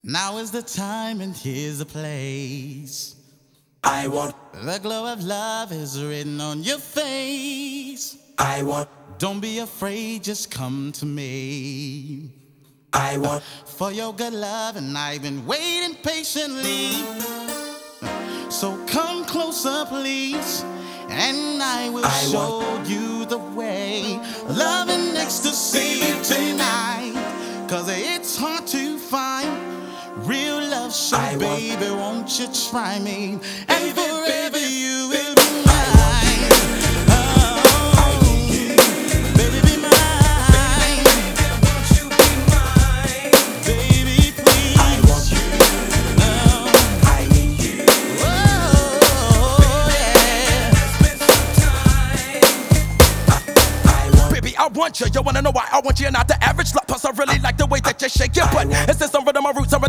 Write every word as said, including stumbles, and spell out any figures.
Now is the time and here's the place. I want, The glow of love is written on your face. I want, Don't be afraid, just come to me. I want, For your good love, and I've been waiting patiently. So come closer, please, and I will I show you the way. Love and ecstasy tonight, cause it's hard to find real love, so I want- baby, won't you try me? And Baby, forever baby, you will be mine. Oh, baby, be mine. won't you be mine? Baby, please. I want you, Oh, I need you. oh, yeah. Spend some time. I, I want, Baby, I want you. You wanna know why I want you? Not the average slut. Plus, I really like the way that you shake your butt. It's just some rhythm, my roots are